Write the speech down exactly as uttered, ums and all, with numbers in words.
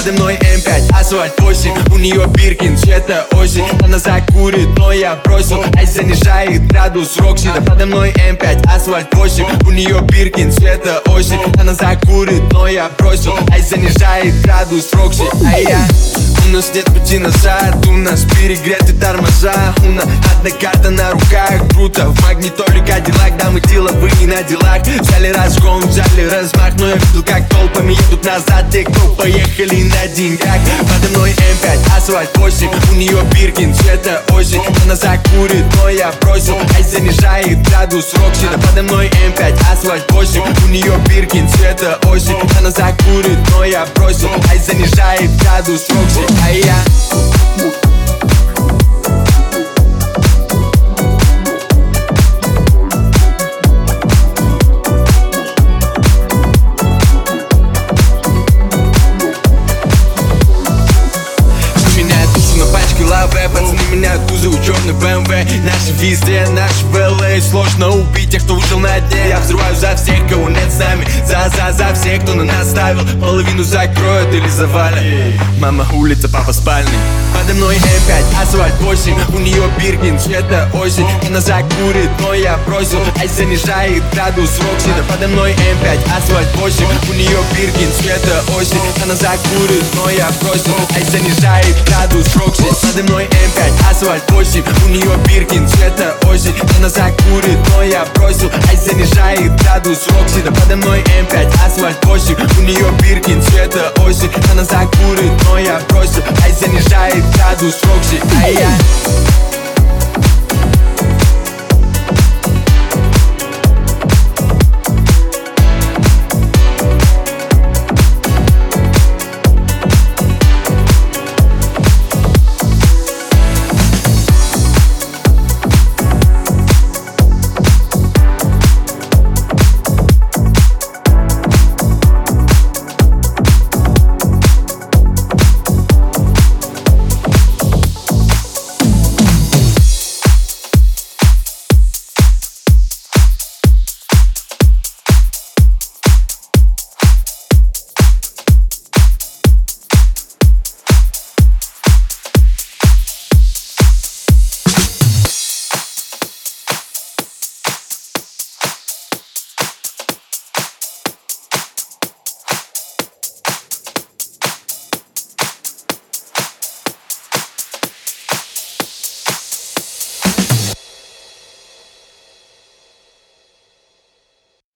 Подо мной эм пять, асфальт восемь, у нее Биркин, цвета осень. Она закурит, но я бросил, ай занижает градус Рокси. Да подо мной эм пять, асфальт восемь, у нее Биркин, цвета осень. Она закурит, но я бросил, ай занижает градус Рокси. А я... У нас нет пути назад, у нас перегреты тормоза. У нас одна карта на руках, круто. В магнитоле Кадиллак, да мы деловые на делах. Взяли разгон, взяли размах, но я видел, как толпами едут назад те, кто поехали на деньгах. Подо мной эм пять, асфальт восемь, у нее Биркин, цвета осень. Она закурит, но я бросил, ай занижает градус Рокси. Да подо мной эм пять, асфальт восемь, у нее Биркин, цвета осень. Она закурит, но я бросил, ай занижает градус Рокси. А я... Пацаны меняют кузов, черный бэ эм вэ. Наши везде, наши вэ эл эй. Сложно убить тех, кто ушел на дне. Я взрываю за всех, кого нет с нами. За-за-за всех, кто на нас ставил. Половину закроют или завалят. Мама улица, папа спальный. Подо мной эм пять, асфальт восемь, у нее Биркин, цвета осень. Она закурит, но я бросил, ай занижает градус Рокси. Да подо мной эм пять, асфальт восемь, у нее Биркин, цвета осень. Она закурит, но я бросил, ай занижает градус Рокси. Подо мной эм пять, асфальт восемь, у нее Биркин, цвета осень. Она закурит, но я бросил, ай занижает градус Рокси. Да подо мной эм пять, асфальт восемь, у нее Биркин, цвета осень. Она закурит, но я бросил, ай занижает градус Рокси. А я...